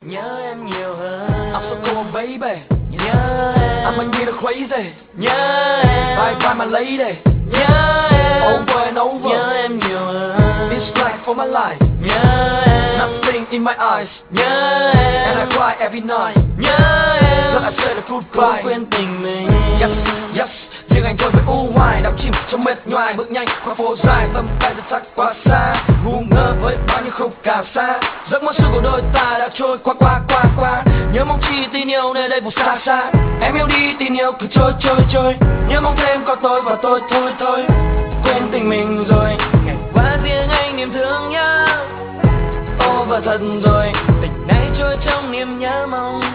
Nhớ em nhiều hơn. I'm so cold baby. Nhớ em. I'm a little crazy. Nhớ em. Bye bye my lady. Nhớ em. Over and over. Nhớ em nhiều hơn. This life for my life. Nhớ em. Nothing in my eyes. Nhớ em. And I cry every night. Nhớ em. Girl, I said a Cố goodbye. quên tình mình. Yes, yes. Riêng anh thôi với u hoài, đắm chìm trong mệt nhoài, bước nhanh qua phố dài, tầm tay rất sắc quá xa, ngu ngơ với bao nhiêu khúc cào xa. Giấc mơ xưa của đôi ta đã trôi qua, nhớ mong chi tin yêu nơi đây vùng xa xa. Em yêu đi tin yêu cứ trôi, nhớ mong thêm có tôi và tôi thôi. Quên tình mình rồi, ngày qua riêng anh niềm thương nhớ. Ô và thật rồi, tình này trôi trong niềm nhớ mong.